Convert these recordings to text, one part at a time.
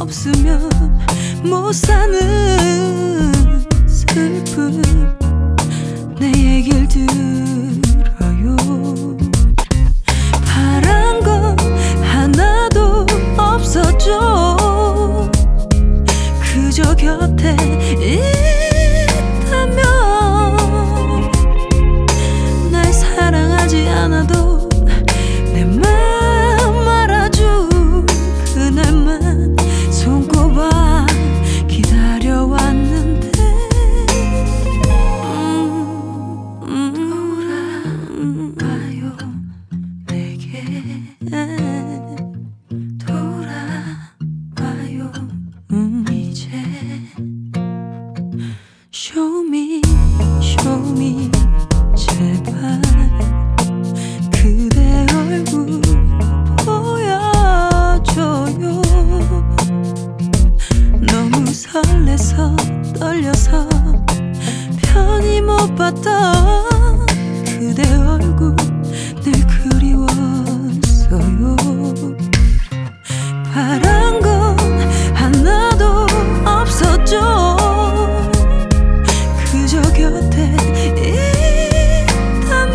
없으면 못 사는 슬픔 내 얘길 들어요. 바란 건 하나도 없었죠. 그저 곁에 있다면 날 사랑하지 않아도 내 마음 알아줄 그날만 손꼽아 기다려왔는데 돌아와요 내게 돌아와요 이제 Show me 제발 그대 얼굴 보여줘요. 너무 설레서 떨려서 편히 못 봤던 그대 얼굴 늘 그리웠어요. 바란 건 하나도 없었죠. 그저 곁에 있다면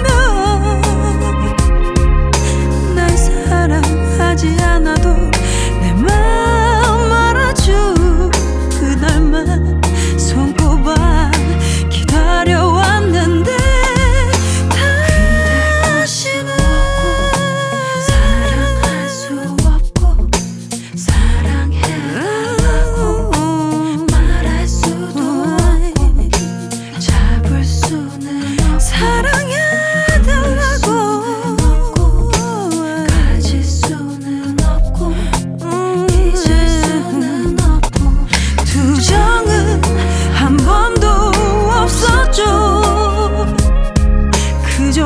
날 사랑하지 않아도 내 마음 알아줄 그날만 손꼽아 기다려왔는데 다시는 사랑할 수 없고 사랑해달라고 말할 수도 없고 잡을 수는 없고 사랑해달라고 가질 수는 없고 잊을 수는 없고 투정은 한 번도 없었죠. 그저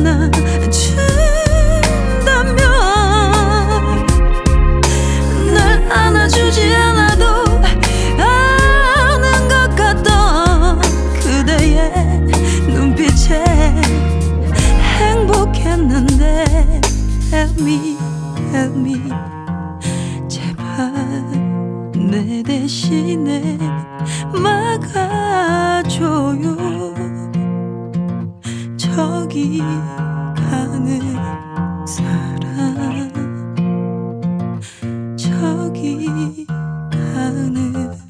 만나준다면 날 안아주지 않아도 아는 것 같던 그대의 눈빛에 행복했는데 Help me 제발 내 대신에 막아줘요. 저기 가는 사람 저기 가는